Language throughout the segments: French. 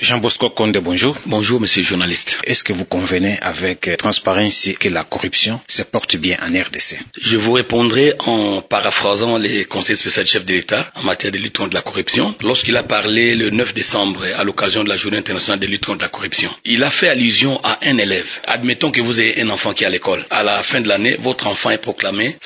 Jean Bosco Konde, bonjour. Bonjour, monsieur le journaliste. Est-ce que vous convenez avec transparence que la corruption se porte bien en RDC? Je vous répondrai en paraphrasant les conseils spéciaux du chef de l'État en matière de lutte contre la corruption. Lorsqu'il a parlé le 9 décembre à l'occasion de la Journée internationale de lutte contre la corruption, il a fait allusion à un élève. Admettons que vous ayez un enfant qui est à l'école. À la fin de l'année, votre enfant est proclamé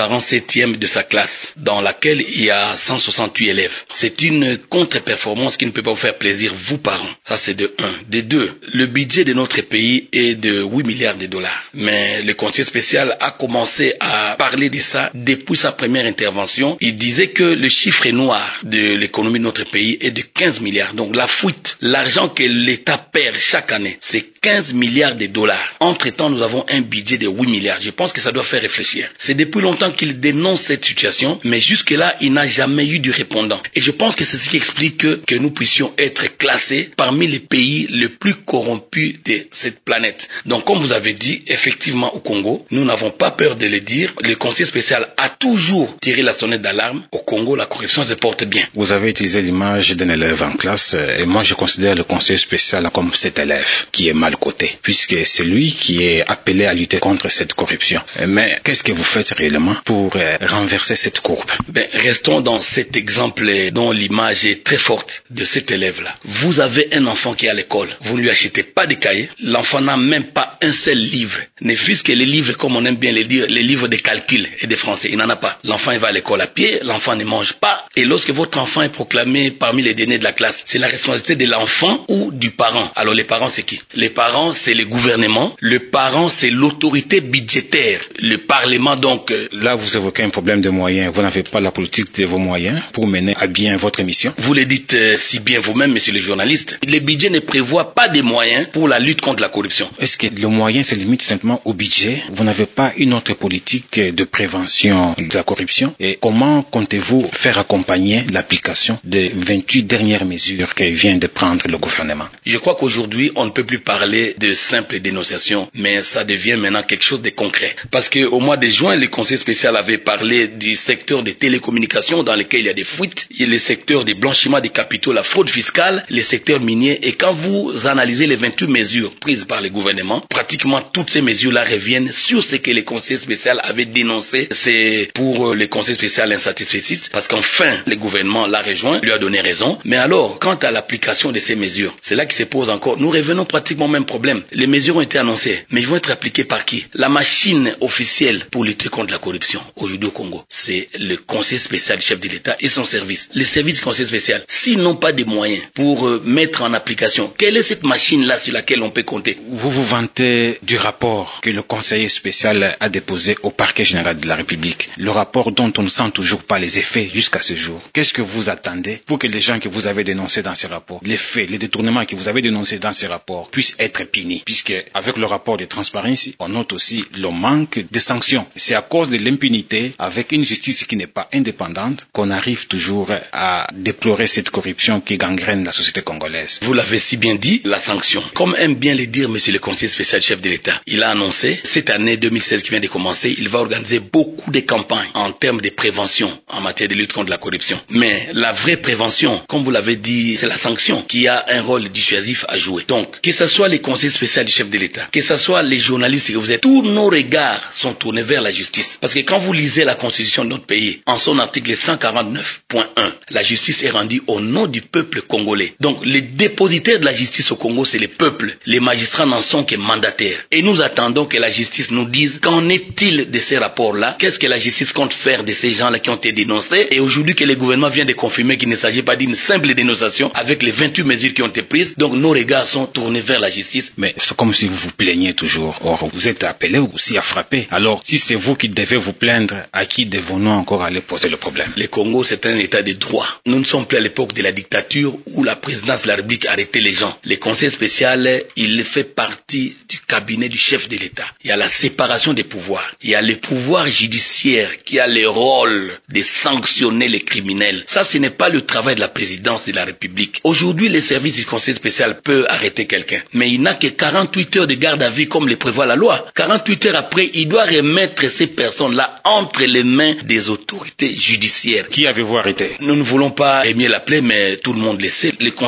147e de sa classe, dans laquelle il y a 168 élèves. C'est une contre-performance qui ne peut pas vous faire plaisir, vous parents. Ça, c'est de 1. De 2, le budget de notre pays est de 8 milliards de dollars. Mais le conseiller spécial a commencé à parler de ça depuis sa première intervention. Il disait que le chiffre noir de l'économie de notre pays est de 15 milliards. Donc la fuite, l'argent que l'État perd chaque année, c'est 15 milliards de dollars. Entre-temps, nous avons un budget de 8 milliards. Je pense que ça doit faire réfléchir. C'est depuis longtemps qu'il dénonce cette situation, mais jusque-là, il n'a jamais eu de répondant. Et je pense que c'est ce qui explique que nous puissions être classés parmi les pays les plus corrompus de cette planète. Donc, comme vous avez dit, effectivement, au Congo, nous n'avons pas peur de le dire. Le conseil spécial a toujours tiré la sonnette d'alarme. Au Congo, la corruption se porte bien. Vous avez utilisé l'image d'un élève en classe, et moi, je considère le conseil spécial comme cet élève qui est mal coté, puisque c'est lui qui est appelé à lutter contre cette corruption. Mais qu'est-ce que vous faites réellement pour renverser cette courbe? Restons dans cet exemple dont l'image est très forte de cet élève-là. Vous avez un enfant qui est à l'école, vous ne lui achetez pas de cahiers, l'enfant n'a même pas un seul livre, ne fût-ce que les livres, comme on aime bien les dire, les livres de calcul et de français, il n'en a pas. L'enfant il va à l'école à pied, l'enfant ne mange pas, et lorsque votre enfant est proclamé parmi les derniers de la classe, c'est la responsabilité de l'enfant ou du parent. Alors les parents c'est qui? Les parents c'est le gouvernement, le parent c'est l'autorité budgétaire, le parlement donc. Là vous évoquez un problème de moyens, vous n'avez pas la politique de vos moyens pour mener à bien votre mission? Vous le dites si bien vous-même, monsieur le journaliste. Le budget ne prévoit pas de moyens pour la lutte contre la corruption. Est-ce que le moyen se limite simplement au budget? Vous n'avez pas une autre politique de prévention de la corruption? Et comment comptez-vous faire accompagner l'application des 28 dernières mesures que vient de prendre le gouvernement? Je crois qu'aujourd'hui, on ne peut plus parler de simple dénonciation, mais ça devient maintenant quelque chose de concret. Parce qu'au mois de juin, le conseil spécial avait parlé du secteur des télécommunications dans lequel il y a des fuites, il y a le secteur des blanchiments des capitaux, la fraude fiscale, les secteurs miniers. Et quand vous analysez les 28 mesures prises par le gouvernement, pratiquement toutes ces mesures-là reviennent sur ce que le conseil spécial avait dénoncé. C'est pour le conseil spécial insatisfait, parce qu'enfin, le gouvernement l'a rejoint, lui a donné raison. Mais alors, quant à l'application de ces mesures, c'est là que se pose encore. Nous revenons pratiquement au même problème. Les mesures ont été annoncées, mais ils vont être appliquées par qui? La machine officielle pour lutter contre la corruption aujourd'hui au Congo, c'est le conseil spécial du chef de l'État et son service. Les services du conseil spécial, s'ils n'ont pas de moyens pour mettre en application, quelle est cette machine-là sur laquelle on peut compter? Vous vous vantez du rapport que le conseiller spécial a déposé au parquet général de la République. Le rapport dont on ne sent toujours pas les effets jusqu'à ce jour. Qu'est-ce que vous attendez pour que les gens que vous avez dénoncés dans ces rapports, les faits, les détournements que vous avez dénoncés dans ces rapports puissent être punis? Puisque avec le rapport de transparence, on note aussi le manque de sanctions. C'est à cause de l'impunité, avec une justice qui n'est pas indépendante, qu'on arrive toujours à déplorer cette corruption qui gangrène la société congolaise. Vous l'avez si bien dit, la sanction. Comme aime bien le dire monsieur le conseiller spécial chef de l'État, il a annoncé, cette année 2016 qui vient de commencer, il va organiser beaucoup de campagnes en termes de prévention en matière de lutte contre la corruption. Mais la vraie prévention, comme vous l'avez dit, c'est la sanction qui a un rôle dissuasif à jouer. Donc, que ce soit les conseillers spéciaux du chef de l'État, que ce soit les journalistes que vous êtes, tous nos regards sont tournés vers la justice. Parce que quand vous lisez la constitution de notre pays, en son article 149.1, la justice est rendue au nom du peuple congolais. Donc, les dépositaires de la justice au Congo, c'est le peuple. Les magistrats n'en sont que mandataires. Et nous attendons que la justice nous dise qu'en est-il de ces rapports-là? Qu'est-ce que la justice compte faire de ces gens-là qui ont été dénoncés? Et aujourd'hui que le gouvernement vient de confirmer qu'il ne s'agit pas d'une simple dénonciation avec les 28 mesures qui ont été prises. Donc, nos regards sont tournés vers la justice. Mais c'est comme si vous vous plaignez toujours. Or, vous êtes appelé aussi à frapper. Alors, si c'est vous qui devez vous plaindre, à qui devons-nous encore aller poser le problème? Le Congo, c'est un état de droit. Nous ne sommes plus à l'époque de la dictature où la présidence de la République arrêtait les gens. Le conseil spécial, il fait partie du cabinet du chef de l'État. Il y a la séparation des pouvoirs. Il y a le pouvoir judiciaire qui a le rôle de sanctionner les criminels. Ça, ce n'est pas le travail de la présidence de la République. Aujourd'hui, les services du conseil spécial peuvent arrêter quelqu'un. Mais il n'a que 48 heures de garde à vue comme le prévoit la loi. 48 heures après, il doit remettre ces personnes-là entre les mains des autorités judiciaires. Qui avez-vous arrêté? Nous ne voulons pas émier la plaie, mais tout le monde le sait. Le conseil spécial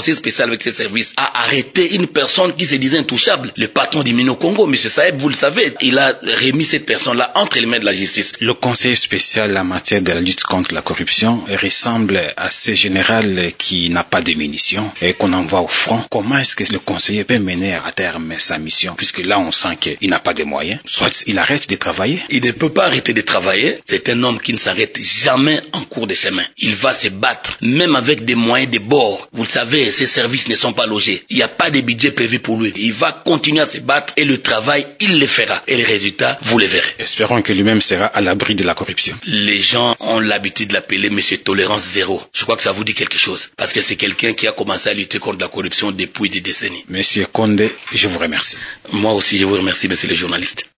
spécial avec ses services a arrêté une personne qui se disait intouchable, le patron du Mino Congo, M. Saeb, vous le savez. Il a remis cette personne-là entre les mains de la justice. Le conseiller spécial en matière de la lutte contre la corruption ressemble à ce général qui n'a pas de munitions et qu'on envoie au front. Comment est-ce que le conseiller peut mener à terme sa mission, puisque là on sent qu'il n'a pas de moyens, soit il arrête de travailler? Il ne peut pas arrêter de travailler. C'est un homme qui ne s'arrête jamais en cours de chemin. Il va se battre, même avec des moyens de bord. Vous le savez, ses services ne sont pas logés. Il n'y a pas de budget prévu pour lui. Il va continuer à se battre et le travail, il le fera. Et les résultats, vous les verrez. Espérons que lui-même sera à l'abri de la corruption. Les gens ont l'habitude de l'appeler Monsieur Tolérance Zéro. Je crois que ça vous dit quelque chose. Parce que c'est quelqu'un qui a commencé à lutter contre la corruption depuis des décennies. Monsieur Condé, je vous remercie. Moi aussi, je vous remercie, monsieur le journaliste.